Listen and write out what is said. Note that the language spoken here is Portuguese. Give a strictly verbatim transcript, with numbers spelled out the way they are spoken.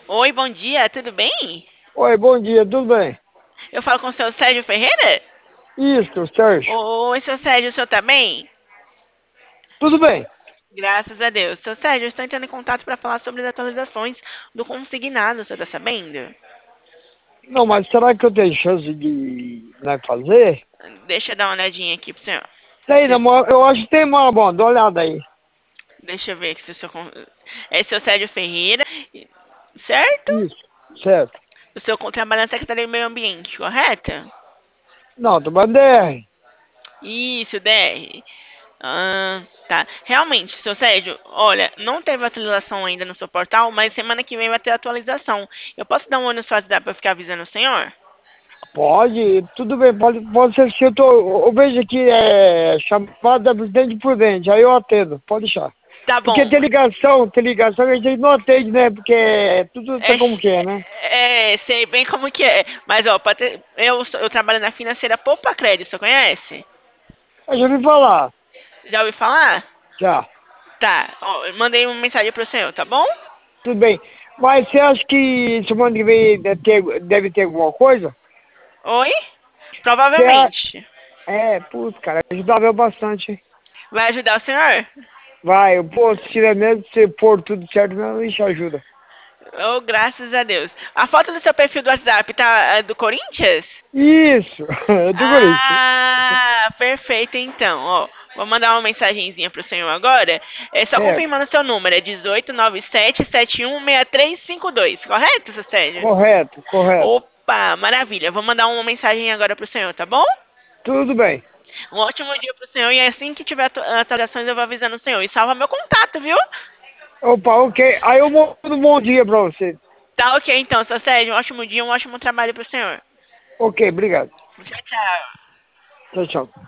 Oi, bom dia, tudo bem? Oi, bom dia, tudo bem? Eu falo com o seu Sérgio Ferreira? Isso, Sérgio. Oi, seu Sérgio, o senhor tá bem? Tudo bem? Graças a Deus. Seu Sérgio, eu estou entrando em contato para falar sobre as atualizações do consignado, o senhor tá sabendo? Não, mas será que eu tenho chance de né, fazer? Deixa eu dar uma olhadinha aqui pro senhor. Tem, Se- não, eu acho que tem, mano. Bom, dá uma olhada aí. Deixa eu ver aqui se o senhor... con- É seu Sérgio Ferreira, certo? Isso, certo. O senhor con- trabalha na Secretaria do Meio Ambiente, correto? Não, tô mandando D R. Isso, D R. Ah, tá. Realmente, seu Sérgio, olha, não teve atualização ainda no seu portal, mas semana que vem vai ter atualização. Eu posso dar um olho no seu WhatsApp pra ficar avisando o senhor? Pode, tudo bem, pode, pode ser que eu tô. Eu vejo aqui é chamada presidente prudente, aí eu atendo, pode deixar. Tá Porque bom. tem ligação, tem ligação que a gente não atende, né? Porque é tudo tá É, como que é, né? é, sei bem como que é. Mas, ó, pra ter- eu, sou- eu trabalho na financeira Poupa Crédito, você conhece? Eu já ouvi falar, Já ouviu falar? já. Tá, ó, eu mandei uma mensagem pro senhor, tá bom? Tudo bem. Mas você acha que semana que vem deve ter, deve ter alguma coisa? Oi? Você acha? Provavelmente. É, putz, cara, ajudava eu bastante, hein? Vai ajudar o senhor? Vai, eu, pô, se tiver mesmo, se pôr tudo certo mesmo, isso ajuda. Oh, graças a Deus. A foto do seu perfil do WhatsApp tá é do Corinthians? Isso, é do Corinthians. Ah, perfeito então. Ó, vou mandar uma mensagenzinha pro senhor agora. É só Certo, confirmando seu número, é dezoito nove sete sete um seis três cinco dois, correto, seu Sérgio? correto, correto. Opa, maravilha. Vou mandar uma mensagem agora pro senhor, tá bom? Tudo bem. Um ótimo dia pro senhor e assim que tiver atu- atualizações eu vou avisando o senhor. E salva meu contato, viu? Opa, ok. Aí eu mando um bom dia pra você. Tá ok então, seu Sérgio. Um ótimo dia, um ótimo trabalho pro senhor. Ok, obrigado. Tchau, tchau. Tchau, tchau.